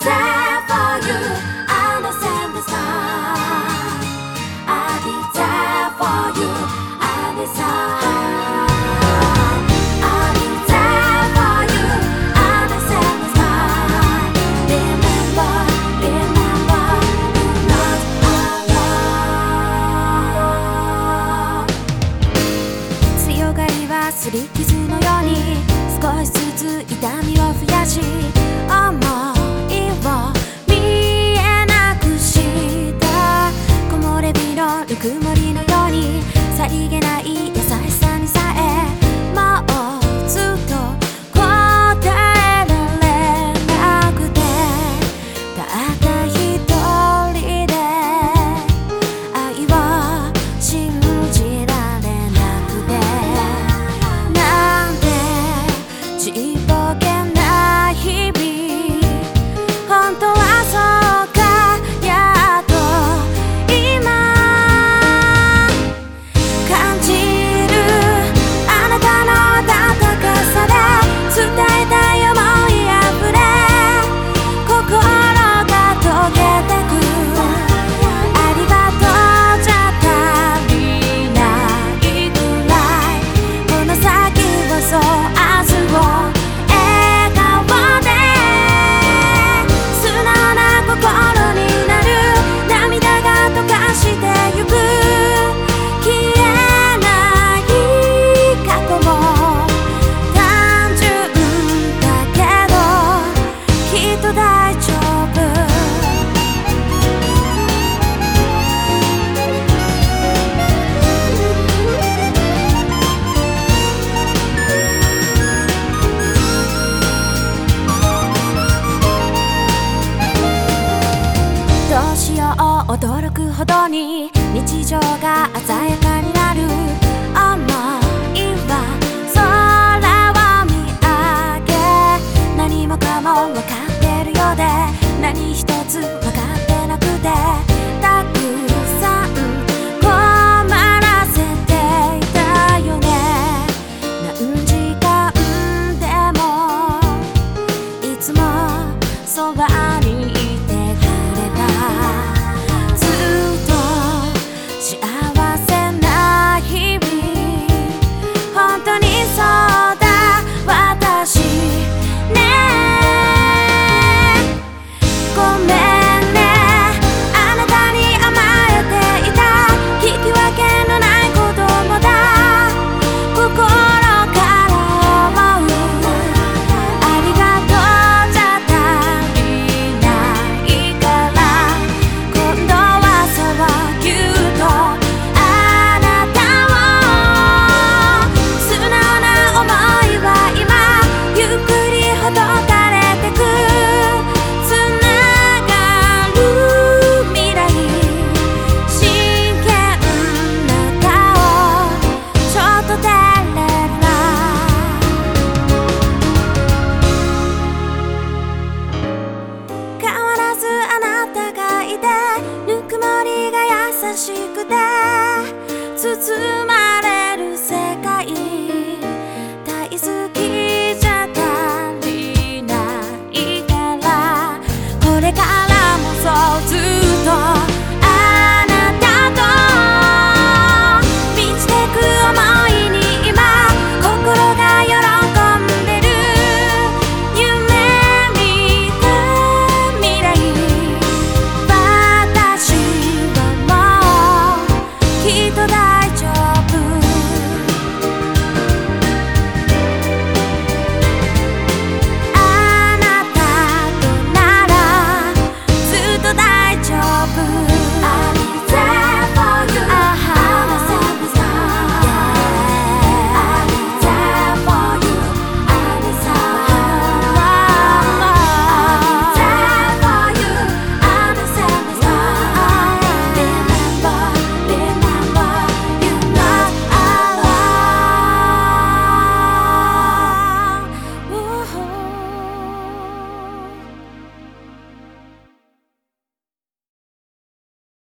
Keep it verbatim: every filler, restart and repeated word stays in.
there for you. Understand the star. I'll be there for you. Understand. I'll be there for you. Understand the star. Remember, remember, you're not alone. 強がりは擦り傷のように少しずつ痛みを増やし、想いを見えなくした。木漏れ日のぬくもりのようにさりげない優しさにさえもうずっと答えられなくて、たった一人で愛を信じられなくて、なんてちっぽけな日々。本当はそうか、やっと今感じるあなたの温かさで伝えたい想いあふれ、心が溶けてく。ありがとうじゃ足りないくらい、この先をそう明日を笑顔で素直な心になる。涙が溶かしてゆく。消えない過去も単純だけどきっと大丈夫。どうしよう驚くほどに日常が鮮やかになる。想いは空を見上げ、何もかも分かってるようで何一つ分かってなくて、たくさん困らせていたよね。何時間でもいつもそばにいてくれた。ずっと幸せな日々。本当にそうだ私ね。ごめんね、あなたに甘えていた。引き分けのない子供だ。心から思う。ありがとうじゃ足りないから、今度はそう言うとあなたを。素直な想いは今ゆっくりほどかれてく。つながる未来、真剣な顔ちょっと照れるな。変わらずあなたがいて、ぬくもりが優しくて包ま